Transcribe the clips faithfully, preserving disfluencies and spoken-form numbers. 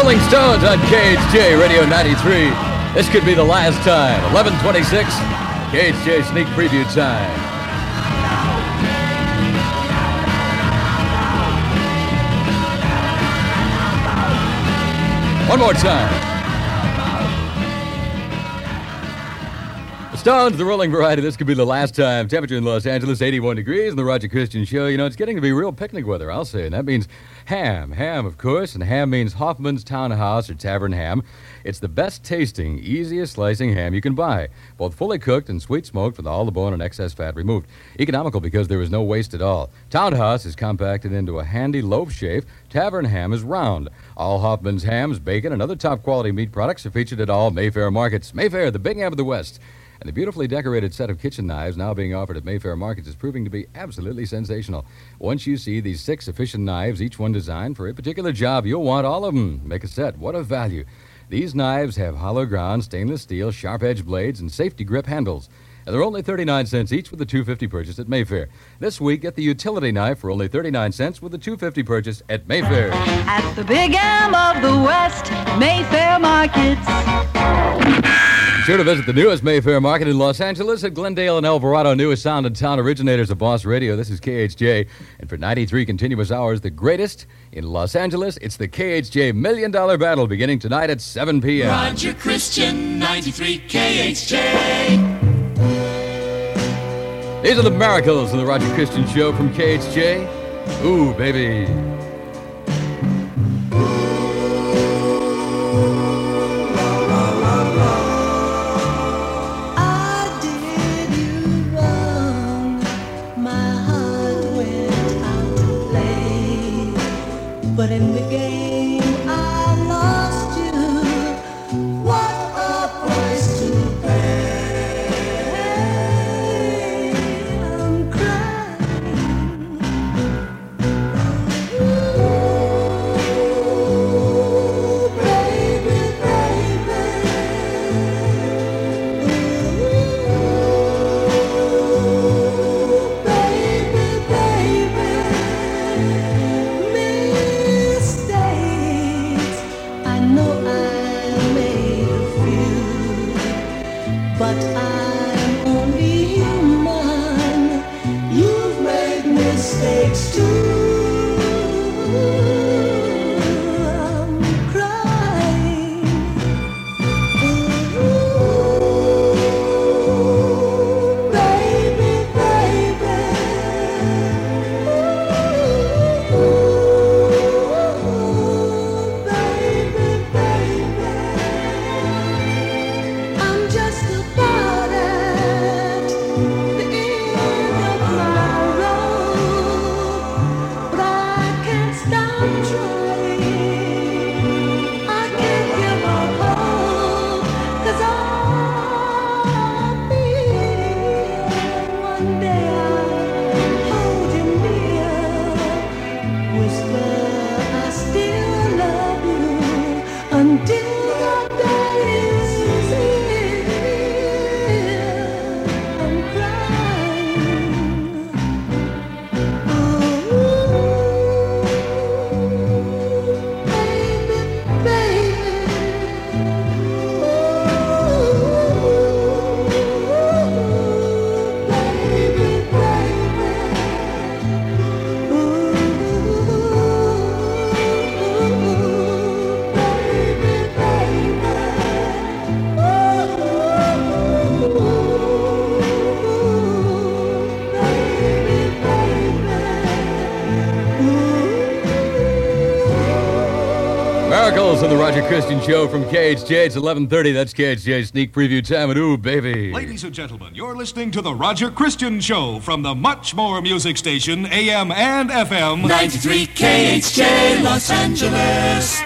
Rolling Stones on K H J Radio ninety-three. This could be the last time. eleven twenty-six, K H J sneak preview time. One more time. The Stones, the rolling variety. This could be the last time. Temperature in Los Angeles, eighty-one degrees. And the Roger Christian Show. You know, it's getting to be real picnic weather, I'll say. And that means ham. Ham, of course. And ham means Hoffman's Townhouse or Tavern Ham. It's the best tasting, easiest slicing ham you can buy. Both fully cooked and sweet smoked with all the bone and excess fat removed. Economical because there is no waste at all. Townhouse is compacted into a handy loaf shape. Tavern Ham is round. All Hoffman's hams, bacon, and other top-quality meat products are featured at all Mayfair markets. Mayfair, the big ham of the West. And the beautifully decorated set of kitchen knives now being offered at Mayfair markets is proving to be absolutely sensational. Once you see these six efficient knives, each one designed for a particular job, you'll want all of them. Make a set. What a value. These knives have hollow ground, stainless steel, sharp-edged blades, and safety grip handles. And they're only thirty-nine cents each with the two dollars and fifty cents purchase at Mayfair. This week, get the utility knife for only thirty-nine cents with the two dollars and fifty cents purchase at Mayfair. At the big ham of the West, Mayfair markets. Be sure to visit the newest Mayfair market in Los Angeles at Glendale and El Dorado, newest sound in town, originators of Boss Radio. This is K H J. And for ninety-three continuous hours, the greatest in Los Angeles, it's the K H J Million Dollar Battle beginning tonight at seven p.m. Roger Christian, ninety-three K H J. These are the Miracles in the Roger Christian Show from K H J. Ooh, baby. But in the game I lost you. What a price to pay. I'm crying. Ooh, baby, baby. Ooh, baby, baby. But I'm only human. You've made mistakes too. I'm crying. Ooh, baby, baby. Ooh, baby, baby. I'm just about at the end of my road, but I can't stop trying. I can't give up hope, 'cause I feel one day I'll hold you near, whisper I still love you until that day is here. I'm crying. Ooh, baby, baby. Ooh, baby, baby. Ooh, baby, Miracles in the Roger Christian Show from K H J. It's eleven thirty. That's K H J sneak preview time. And ooh, baby. Ladies and gentlemen, you're listening to the Roger Christian Show from the Much More Music Station, A M and F M. ninety-three K H J, Los Angeles.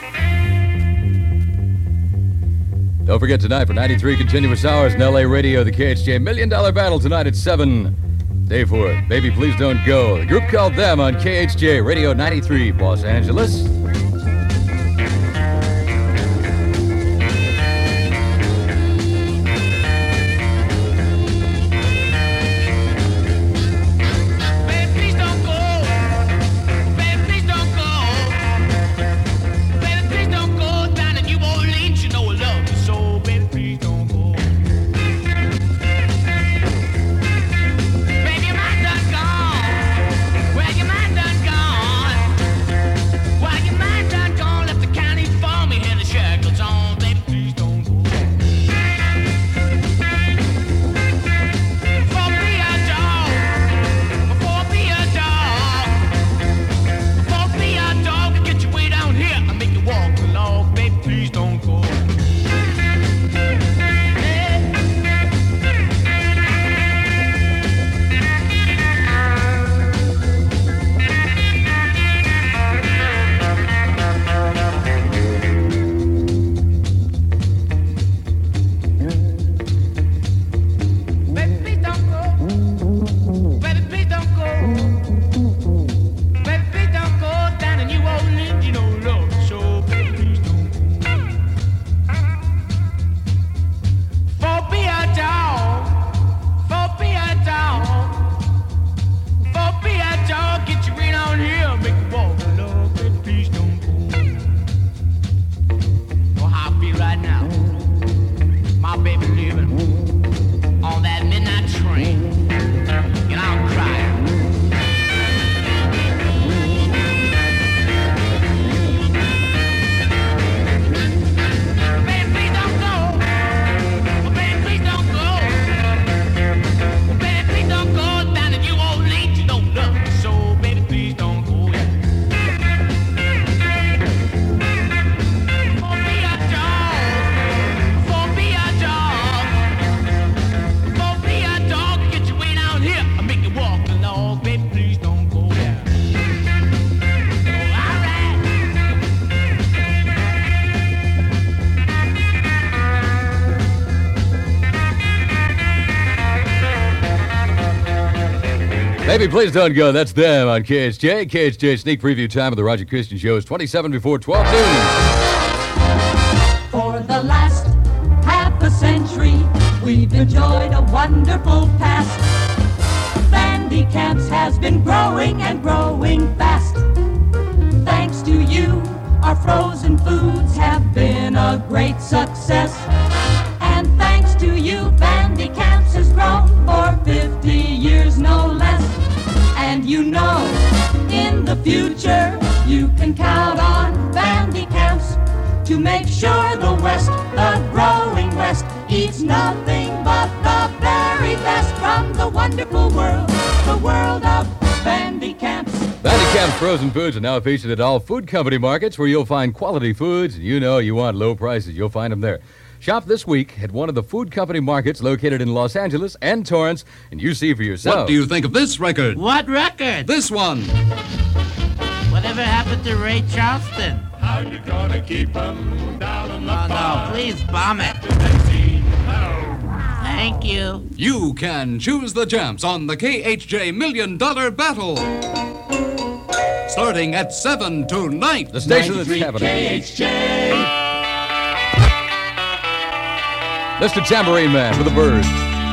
Don't forget tonight for ninety-three continuous hours in L A radio, the K H J Million Dollar Battle tonight at seven. Stay for it. Baby, please don't go. The group called Them on K H J Radio ninety-three, Los Angeles. Baby, please don't go. Baby, please don't go. Baby, please don't go. That's them on K H J. K H J sneak preview time of the Roger Christian Show is twenty-seven before twelve noon. For the last half a century, we've enjoyed a wonderful past. Vandy Camps has been growing and growing fast. Thanks to you, our frozen foods have been a great success. And thanks to you, Vandy Camps has grown for fifty years, no less. And you know, in the future, you can count on Vandy Camps to make sure the West, the growing West, eats nothing but the very best from the wonderful world, the world of Vandy Camps. Vandy Camps frozen foods are now featured at all food company markets where you'll find quality foods. And you know you want low prices. You'll find them there. Shop this week at one of the food company markets located in Los Angeles and Torrance, and you see for yourself. What do you think of this record? What record? This one. Whatever happened to Ray Charleston? How you gonna keep him down on the Oh, farm? no, please bomb it. Thank you. You can choose the champs on the K H J Million Dollar Battle. Starting at seven tonight. The station that's K happening. H J. Mister Tambourine Man for the Birds.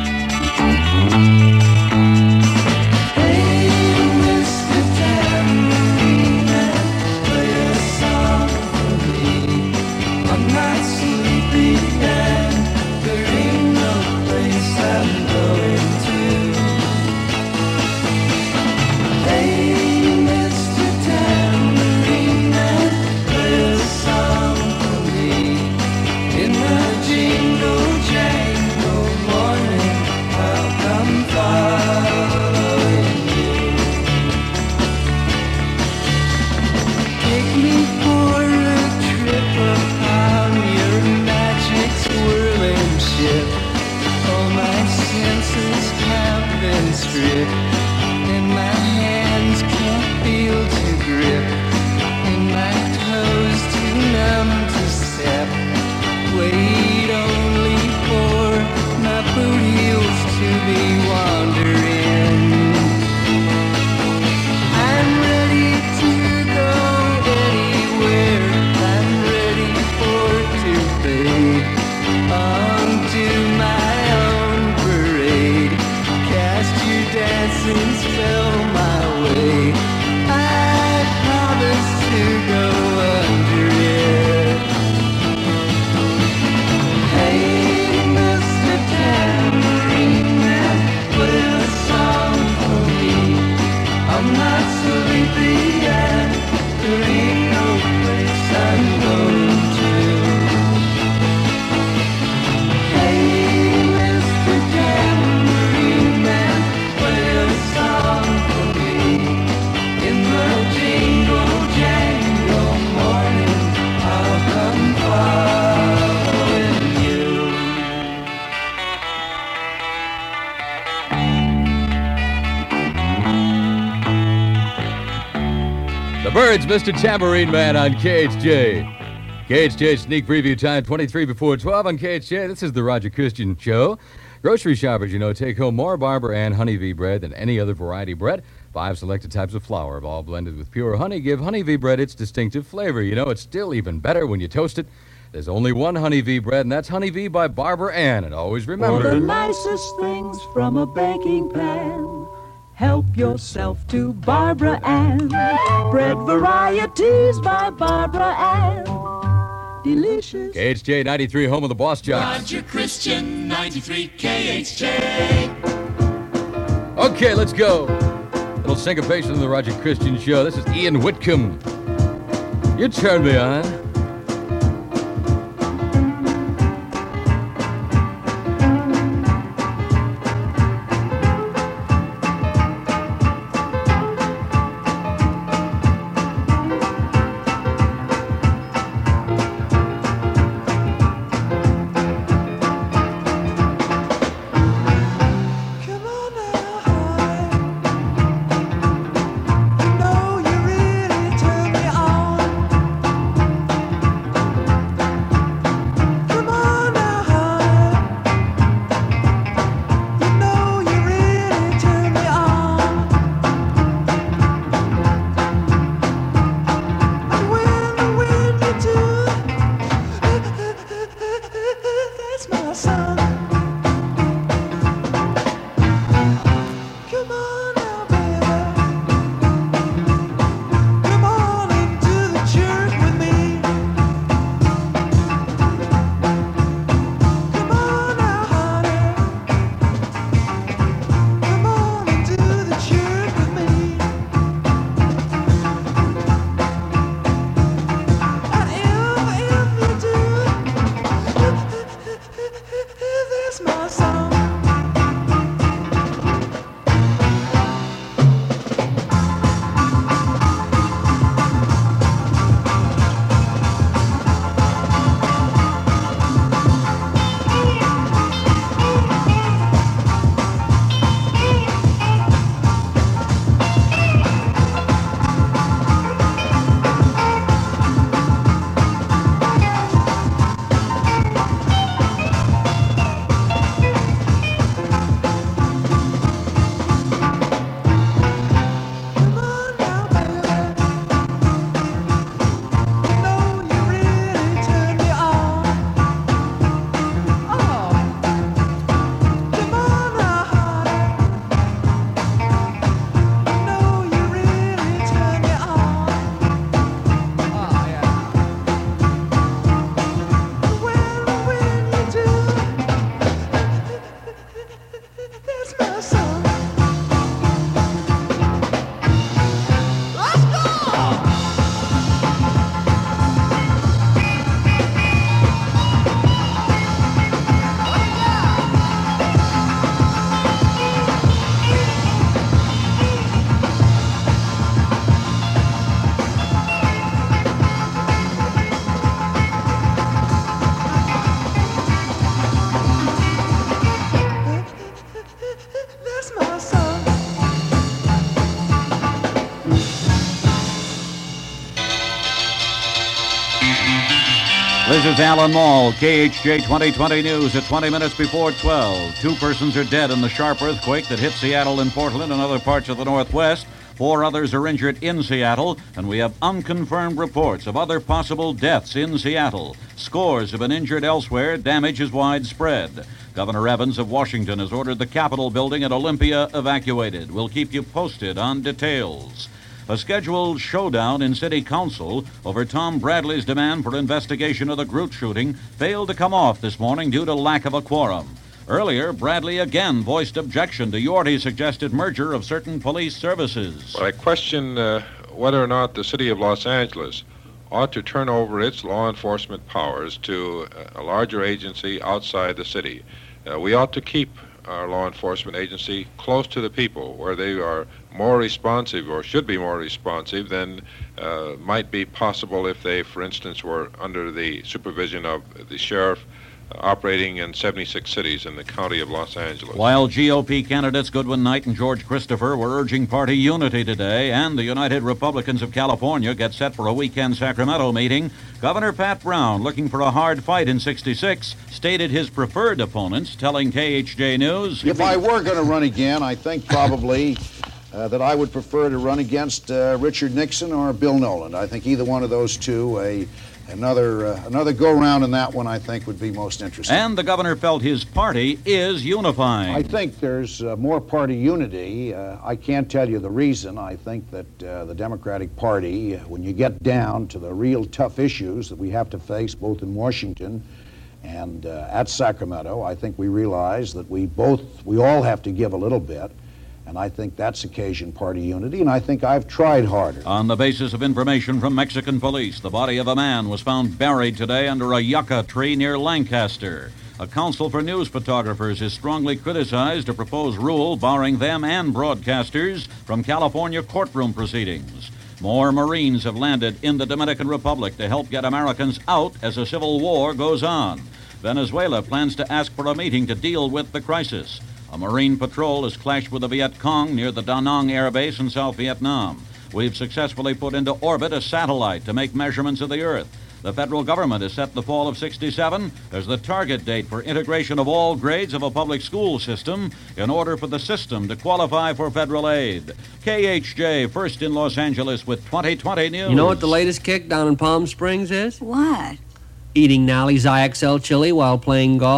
The Birds, Mister Tambourine Man on K H J. K H J sneak preview time, twenty-three before twelve on K H J. This is the Roger Christian Show. Grocery shoppers, you know, take home more Barber and Honeybee bread than any other variety bread. Five selected types of flour, all blended with pure honey, give Honeybee bread its distinctive flavor. You know, it's still even better when you toast it. There's only one Honeybee bread, and that's Honeybee by Barber Ann. And always For remember... the nicest things from a baking pan, help yourself to Barbara Ann. Bread varieties by Barbara Ann. Delicious. K H J ninety-three, home of the Boss Jocks. Roger Christian, ninety-three K H J. Okay, let's go. Little syncopation of the Roger Christian Show. This is Ian Whitcomb. You turn me on. Come on now, high. You know you really turn me on. son. Come on now, baby. Come on into the church with me. Come on now, honey. Come on into the church with me. And if, if you do, that's my song. Come on now, baby. You know you really turn me on. Oh, come on now, honey. You know you really turn me on. Oh yeah. When when you do, that's my song. Let's go. That's my song. This is Alan Mall, K H J twenty twenty News at twenty minutes before twelve. Two persons are dead in the sharp earthquake that hit Seattle and Portland and other parts of the Northwest. Four others are injured in Seattle, and we have unconfirmed reports of other possible deaths in Seattle. Scores have been injured elsewhere. Damage is widespread. Governor Evans of Washington has ordered the Capitol building at Olympia evacuated. We'll keep you posted on details. A scheduled showdown in City Council over Tom Bradley's demand for investigation of the Groot shooting failed to come off this morning due to lack of a quorum. Earlier, Bradley again voiced objection to Yorty's suggested merger of certain police services. Well, I question uh, whether or not the city of Los Angeles ought to turn over its law enforcement powers to a larger agency outside the city. Uh, we ought to keep our law enforcement agency close to the people, where they are more responsive, or should be more responsive, than uh, might be possible if they, for instance, were under the supervision of the sheriff uh, operating in seventy-six cities in the county of Los Angeles. While G O P candidates Goodwin Knight and George Christopher were urging party unity today, and the United Republicans of California get set for a weekend Sacramento meeting, Governor Pat Brown, looking for a hard fight in sixty-six, stated his preferred opponents, telling K H J News, If I were going to run again, I think probably uh, that I would prefer to run against uh, Richard Nixon or Bill Nolan. I think either one of those two, a another uh, another go-round in that one, I think, would be most interesting. And the governor felt his party is unifying. I think there's uh, more party unity. Uh, I can't tell you the reason. I think that uh, the Democratic Party, uh, when you get down to the real tough issues that we have to face both in Washington and uh, at Sacramento, I think we realize that we both, we all have to give a little bit. And I think that's occasioned party unity, and I think I've tried harder. On the basis of information from Mexican police, the body of a man was found buried today under a yucca tree near Lancaster. A council for news photographers has strongly criticized a proposed rule barring them and broadcasters from California courtroom proceedings. More Marines have landed in the Dominican Republic to help get Americans out as a civil war goes on. Venezuela plans to ask for a meeting to deal with the crisis. A Marine patrol has clashed with the Viet Cong near the Da Nang Air Base in South Vietnam. We've successfully put into orbit a satellite to make measurements of the Earth. The federal government has set the fall of sixty-seven as the target date for integration of all grades of a public school system in order for the system to qualify for federal aid. K H J, first in Los Angeles with twenty twenty News. You know what the latest kick down in Palm Springs is? What? Eating Nally's I X L chili while playing golf.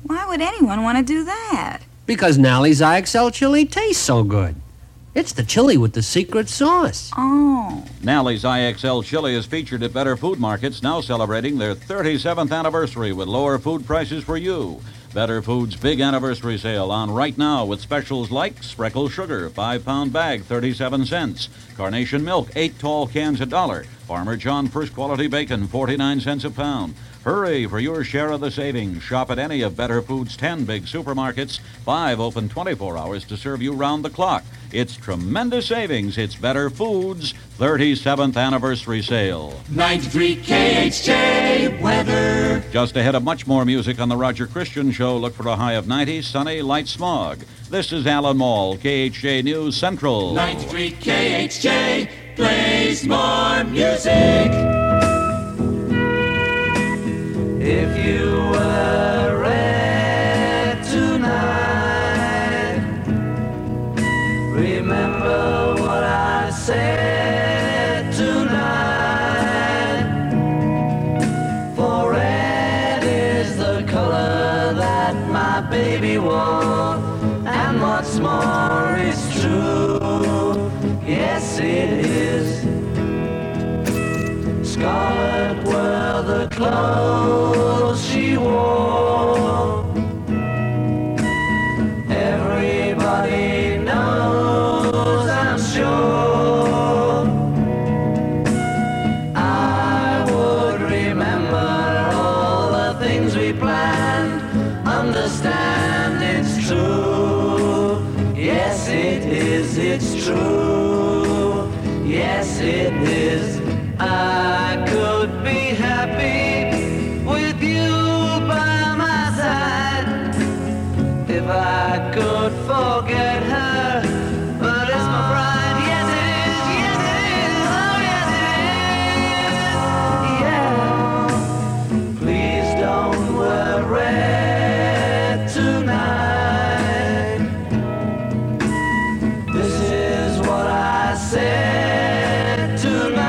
Why would anyone want to do that? Because Nally's I X L chili tastes so good. It's the chili with the secret sauce. Oh. Nally's I X L chili is featured at Better Food Markets, now celebrating their thirty-seventh anniversary with lower food prices for you. Better Food's big anniversary sale on right now with specials like Spreckle Sugar, five-pound bag, thirty-seven cents. Carnation Milk, eight tall cans, a dollar. Farmer John First Quality Bacon, forty-nine cents a pound. Hurry for your share of the savings. Shop at any of Better Food's ten big supermarkets. Five open twenty-four hours to serve you round the clock. It's tremendous savings. It's Better Food's thirty-seventh anniversary sale. ninety-three K H J weather. Just ahead of much more music on the Roger Christian Show, look for a high of ninety, sunny, light smog. This is Alan Mall, K H J News Central. ninety-three K H J plays more music. If you were red tonight, remember what I said tonight. For red is the color that my baby wore, and what's more is true. Yes, it is. Scarlet were the clothes she wore. Everybody knows, I'm sure. I would remember all the things we planned. Understand it's true. Yes, it is, it's true. Yes, it is. I could be happy with you by my side if I could forget her, but it's my pride. Yes, it is, yes, it is, oh, yes, it is. Yeah. Please don't worry tonight. This is what I said tonight.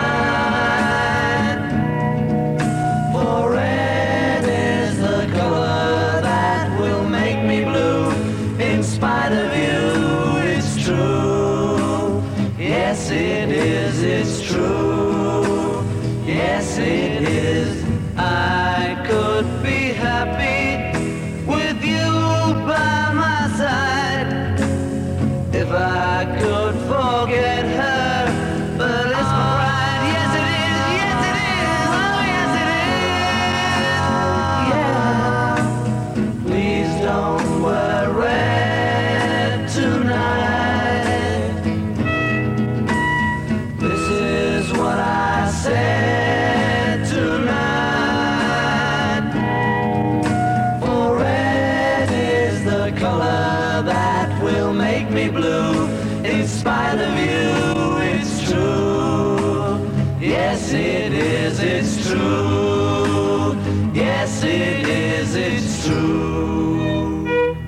Yes, it is, it's true. Yes, it is. I could be happy with you by my side if I could forget her, but it's my pride. Yes, it is, yes, it is, oh, yes, it is. Yeah. Please don't worry tonight. Said tonight, for red is the color that will make me blue. In spite of you, it's true. Yes, it is, it's true. Yes, it is, it's true.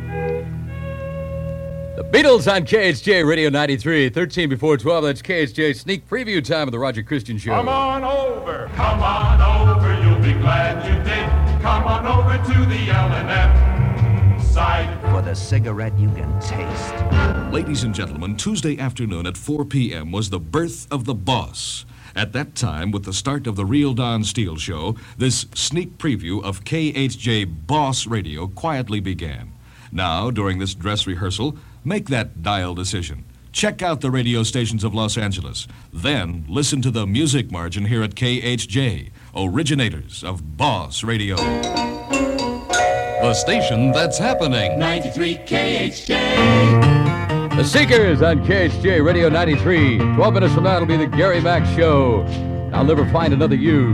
The Beatles on K H J Radio ninety-three, thirteen before twelve. That's K H J sneak preview time of the Roger Christian Show. Come on over, come on over, you'll be glad you did. Come on over to the L and M side. For the cigarette you can taste. Ladies and gentlemen, Tuesday afternoon at four p.m. was the birth of the boss. At that time, with the start of the Real Don Steele Show, this sneak preview of K H J Boss Radio quietly began. Now, during this dress rehearsal, make that dial decision. Check out the radio stations of Los Angeles. Then listen to the music margin here at K H J, originators of Boss Radio. The station that's happening. ninety-three K H J. The Seekers on K H J Radio ninety-three. twelve minutes from now, it'll be the Gary Mack Show. I'll never find another you.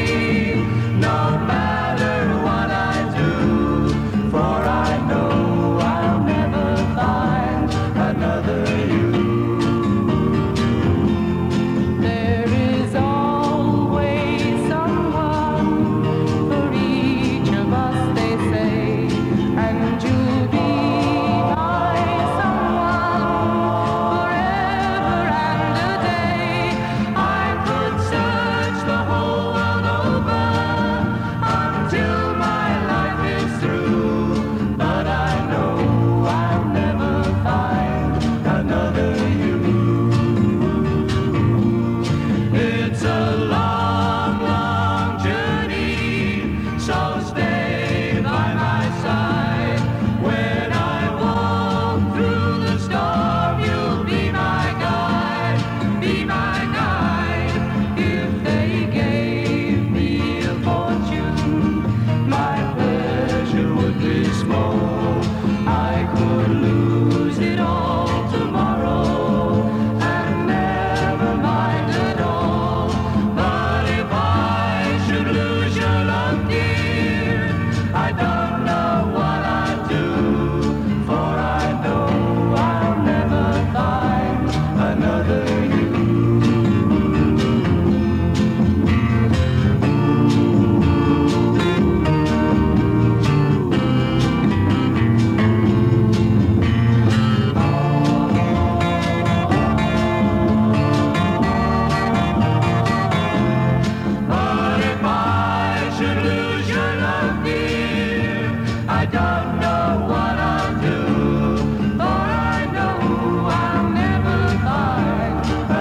No matter what I do, for I know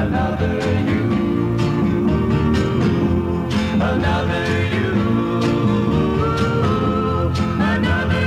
another you, another you, another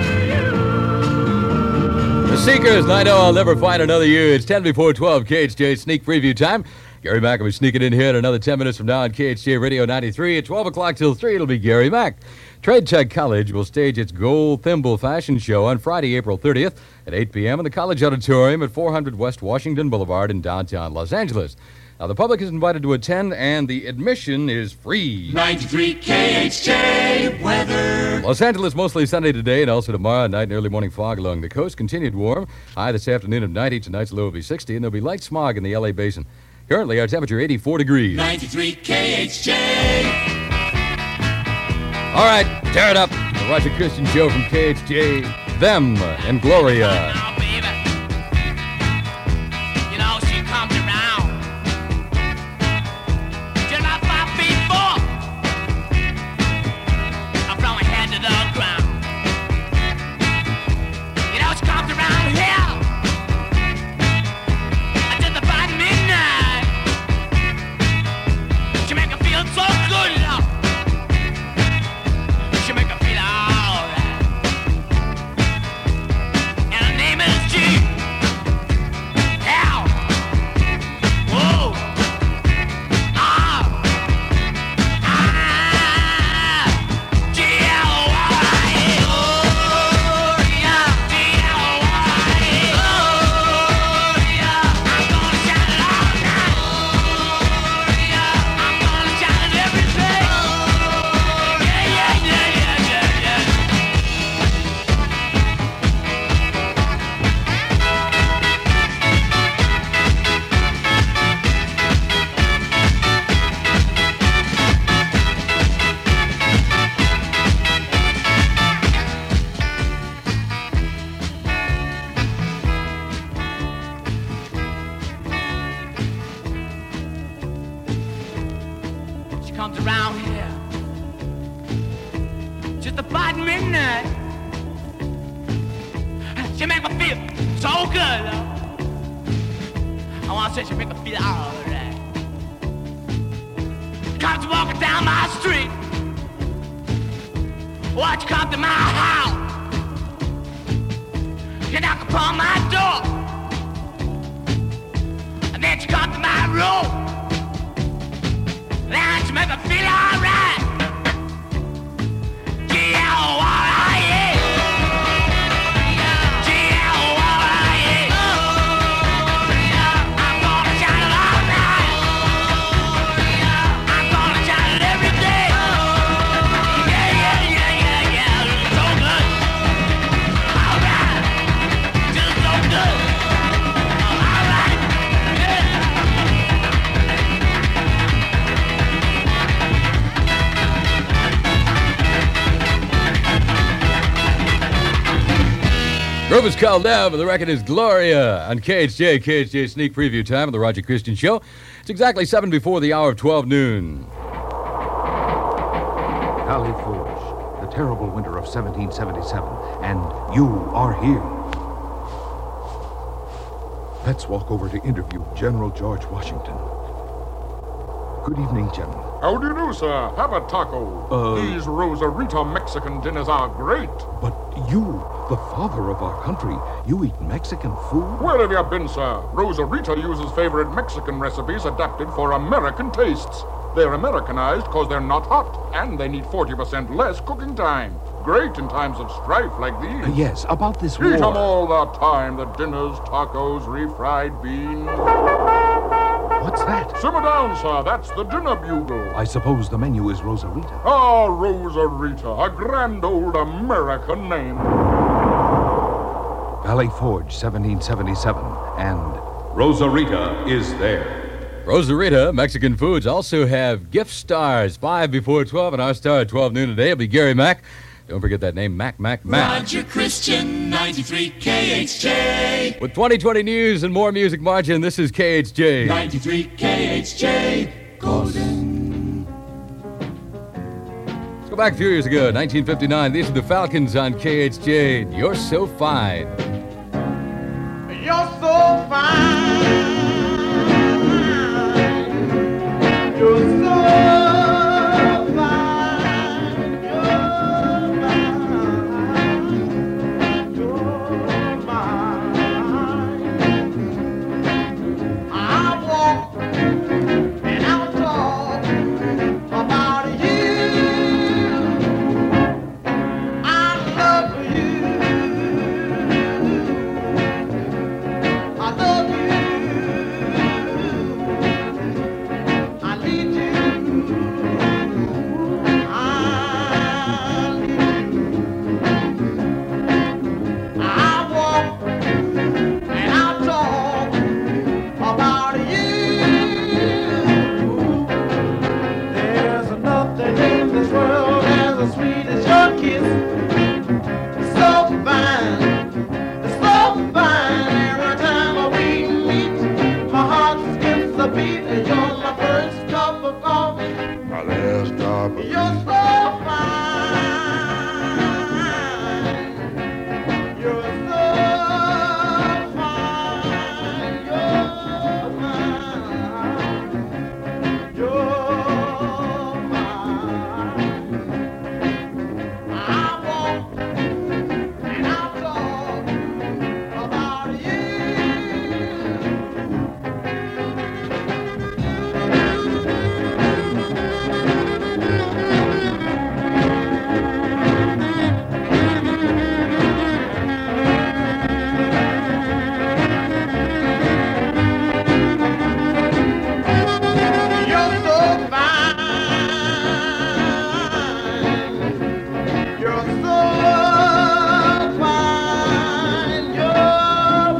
you. The Seekers, and I know I'll never find another you. It's ten before twelve, K H J sneak preview time. Gary Mack will be sneaking in here at another ten minutes from now on K H J Radio ninety-three. At twelve o'clock till three, it'll be Gary Mack. Trade Tech College will stage its Gold Thimble Fashion Show on Friday, April thirtieth at eight p.m. in the College Auditorium at four hundred West Washington Boulevard in downtown Los Angeles. Now, the public is invited to attend, and the admission is free. ninety-three K H J weather. Los Angeles mostly sunny today and also tomorrow. Night and early morning fog along the coast. Continued warm. High this afternoon of ninety. Tonight's low will be sixty, and there'll be light smog in the L A basin. Currently, our temperature eighty-four degrees. ninety-three K H J. All right, tear it up. The Roger Christian Show from K H J. Them and Gloria. Group is called down, but the record is Gloria on K H J. K H J sneak preview time of the Roger Christian Show. It's exactly seven before the hour of twelve noon. Valley Forge, the terrible winter of seventeen seventy-seven, and you are here. Let's walk over to interview General George Washington. Good evening, General. How do you do, sir? Have a taco. Uh, These Rosarita Mexican dinners are great. But you, the father of our country, you eat Mexican food? Where have you been, sir? Rosarita uses favorite Mexican recipes adapted for American tastes. They're Americanized because they're not hot, and they need forty percent less cooking time. Great in times of strife like these. Uh, yes, about this war. Eat them all the time. The dinners, tacos, refried beans. What's that? Simmer down, sir. That's the dinner bugle. I suppose the menu is Rosarita. Ah, Rosarita, a grand old American name. Valley Forge, seventeen seventy-seven, and Rosarita is there. Rosarita Mexican Foods also have gift stars, five before twelve, and our star at twelve noon today will be Gary Mack. Don't forget that name, Mac, Mac, Mac. Roger Christian, ninety-three K H J. With twenty twenty news and more music marching, this is K H J. ninety-three K H J, Golden. Let's go back a few years ago, nineteen fifty-nine. These are the Falcons on K H J. You're so fine. You're so fine. sweet, and you're my first cup of coffee. My last drop of You're so fine. You're so fine. You're mine. You're mine. I walk and I talk about you. You're so fine. You're so fine. You're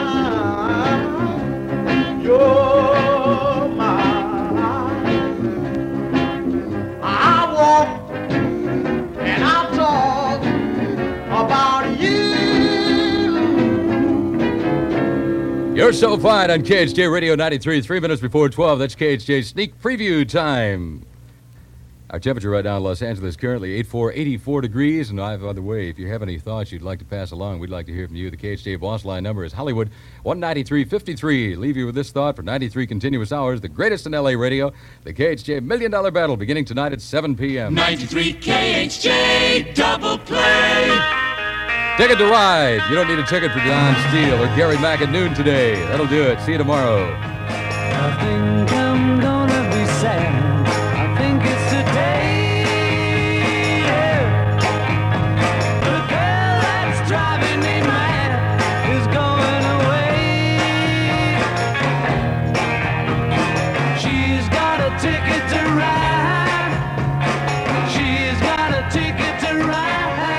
mine. You're mine. I walk and I talk about you. You're so fine on K H J Radio ninety-three, three minutes before twelve. That's K H J sneak preview time. Our temperature right now in Los Angeles currently eighty-four, eighty-four degrees. And by the way, if you have any thoughts you'd like to pass along, we'd like to hear from you. The K H J boss line number is Hollywood one ninety-three fifty-three. Leave you with this thought for ninety-three continuous hours, the greatest in L A radio, the K H J Million Dollar Battle beginning tonight at seven p.m. ninety-three K H J Double Play. Ticket to ride. You don't need a ticket for Don Steele or Gary Mack at noon today. That'll do it. See you tomorrow. I think I'm gonna